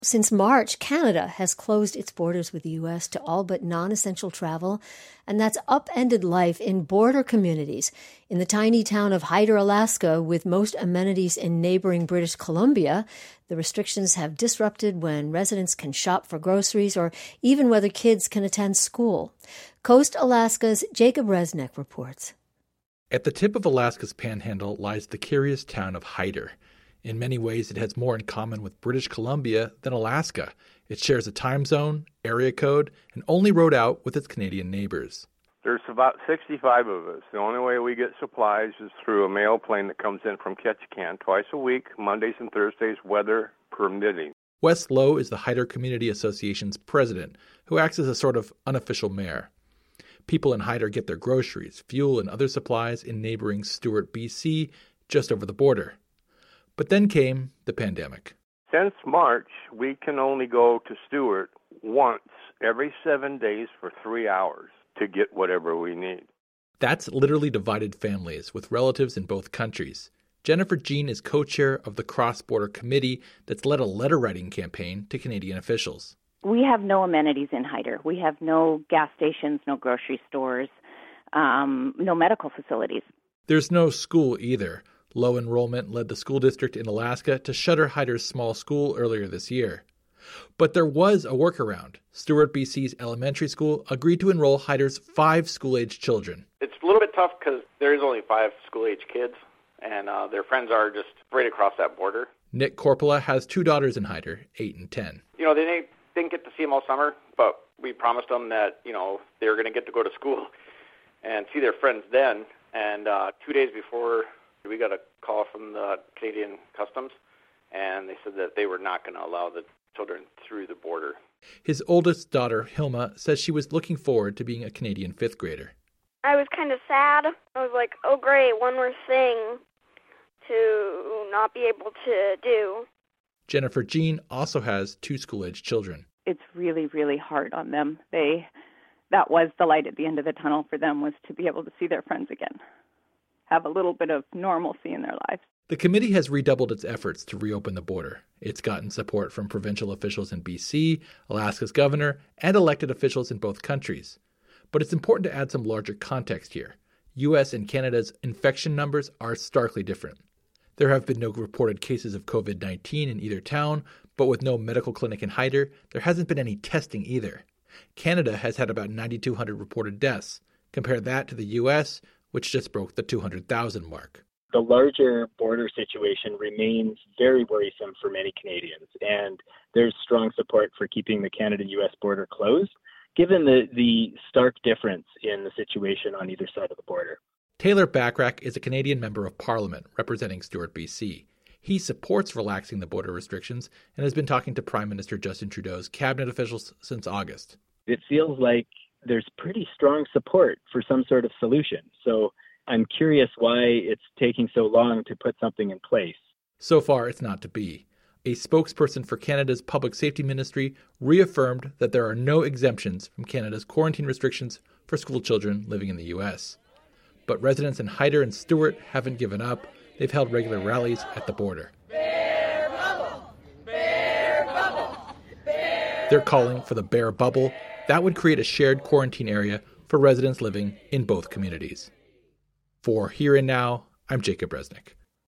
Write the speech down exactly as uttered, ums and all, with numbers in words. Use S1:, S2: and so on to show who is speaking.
S1: Since March, Canada has closed its borders with the U S to all but non-essential travel, and that's upended life in border communities. In the tiny town of Hyder, Alaska, with most amenities in neighboring British Columbia, the restrictions have disrupted when residents can shop for groceries or even whether kids can attend school. Coast Alaska's Jacob Resnick reports.
S2: At the tip of Alaska's panhandle lies the curious town of Hyder. In many ways, it has more in common with British Columbia than Alaska. It shares a time zone, area code, and only rode out with its Canadian neighbors.
S3: There's about sixty-five of us. The only way we get supplies is through a mail plane that comes in from Ketchikan twice a week, Mondays and Thursdays, weather permitting.
S2: Wes Lowe is the Hyder Community Association's president, who acts as a sort of unofficial mayor. People in Hyder get their groceries, fuel, and other supplies in neighboring Stewart, B C, just over the border. But then came the pandemic.
S3: Since March, we can only go to Stewart once every seven days for three hours to get whatever we need.
S2: That's literally divided families with relatives in both countries. Jennifer Jean is co-chair of the cross-border committee that's led a letter-writing campaign to Canadian officials.
S4: We have no amenities in Hyder. We have no gas stations, no grocery stores, um, no medical facilities.
S2: There's no school either. Low enrollment led the school district in Alaska to shutter Hyder's small school earlier this year. But there was a workaround. Stewart, B C's elementary school agreed to enroll Hyder's five school-age children.
S5: It's a little bit tough because there is only five school-age kids, and uh, their friends are just right across that border.
S2: Nick Corpola has two daughters in Hyder, eight and ten.
S5: You know, they didn't, didn't get to see them all summer, but we promised them that, you know, they were going to get to go to school and see their friends then. And uh, two days before, we got a call from the Canadian Customs, and they said that they were not going to allow the children through the border.
S2: His oldest daughter, Hilma, says she was looking forward to being a Canadian fifth grader.
S6: I was kind of sad. I was like, oh, great, one more thing to not be able to do.
S2: Jennifer Jean also has two school-age children.
S4: It's really, really hard on them. They, that was the light at the end of the tunnel for them, was to be able to see their friends again, have a little bit of normalcy in their lives.
S2: The committee has redoubled its efforts to reopen the border. It's gotten support from provincial officials in B C, Alaska's governor, and elected officials in both countries. But it's important to add some larger context here. U S and Canada's infection numbers are starkly different. There have been no reported cases of covid nineteen in either town, but with no medical clinic in Hyder, there hasn't been any testing either. Canada has had about nine thousand two hundred reported deaths. Compare that to the U S, which just broke the two hundred thousand mark.
S7: The larger border situation remains very worrisome for many Canadians, and there's strong support for keeping the Canada-U S border closed, given the, the stark difference in the situation on either side of the border.
S2: Taylor Bachrach is a Canadian member of Parliament representing Stewart, B C. He supports relaxing the border restrictions and has been talking to Prime Minister Justin Trudeau's cabinet officials since August.
S7: It feels like there's pretty strong support for some sort of solution. So I'm curious why it's taking so long to put something in place.
S2: So far, it's not to be. A spokesperson for Canada's Public Safety Ministry reaffirmed that there are no exemptions from Canada's quarantine restrictions for school children living in the U S. But residents in Hyder and Stewart haven't given up. They've held regular rallies at the border.
S8: Bear bubble! Bear bubble! Bear
S2: They're calling for the Bear Bubble. That would create a shared quarantine area for residents living in both communities. For Here and Now, I'm Jacob Resnick.